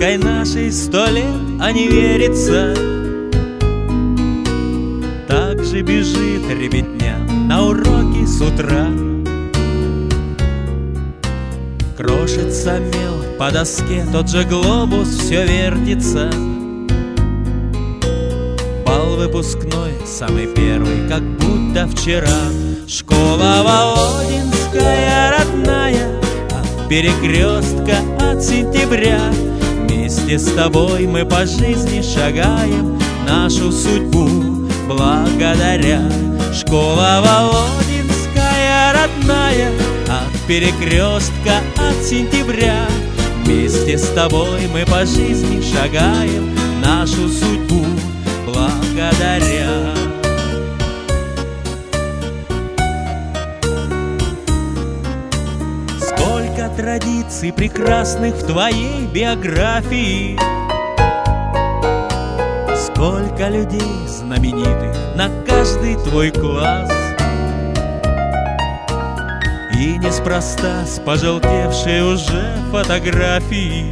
Школоткой нашей 100 лет, а не верится. Так же бежит ребятня на уроки с утра. Крошится мел по доске, тот же глобус все вертится. Бал выпускной, самый первый, как будто вчера. Школа Володинская родная, от перекрестка, от сентября. Вместе с тобой мы по жизни шагаем, нашу судьбу благодаря. Школа Володинская родная, от перекрестка, от сентября. Вместе с тобой мы по жизни шагаем, нашу судьбу благодаря. Сколько традиций прекрасных в твоей биографии, сколько людей знаменитых на каждый твой класс. И неспроста с пожелтевшей уже фотографии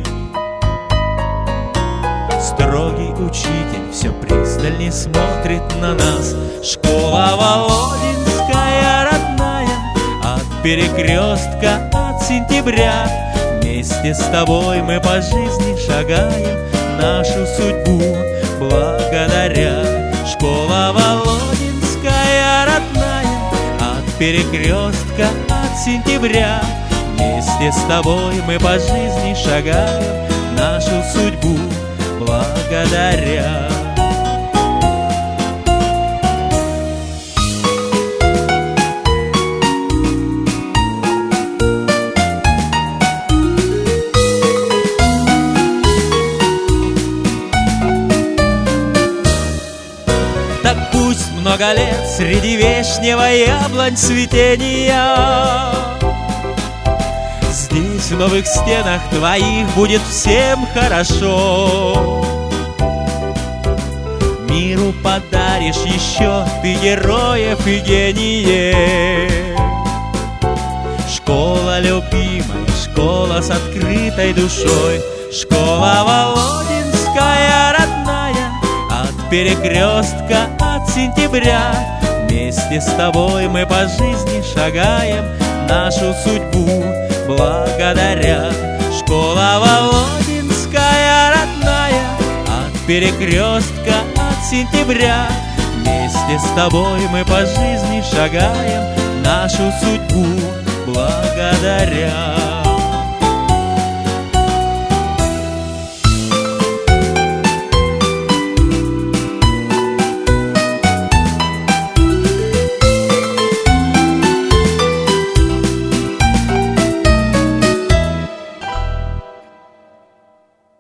строгий учитель все пристальней смотрит на нас. Школа Володинская родная, от перекрестка, от сентября. Вместе с тобой мы по жизни шагаем, нашу судьбу благодаря. Школа Володинская родная, от перекрестка, от сентября. Вместе с тобой мы по жизни шагаем, нашу судьбу благодаря. Так пусть много лет среди вешнего яблонь цветения здесь, в новых стенах твоих, будет всем хорошо. Миру подаришь еще ты героев и гениев. Школа любимая, школа с открытой душой. Школа Володинская родная, от перекрестка, от сентября. Вместе с тобой мы по жизни шагаем, нашу судьбу благодаря. Школа Володинская родная, от перекрестка, от сентября. Вместе с тобой мы по жизни шагаем, нашу судьбу благодаря.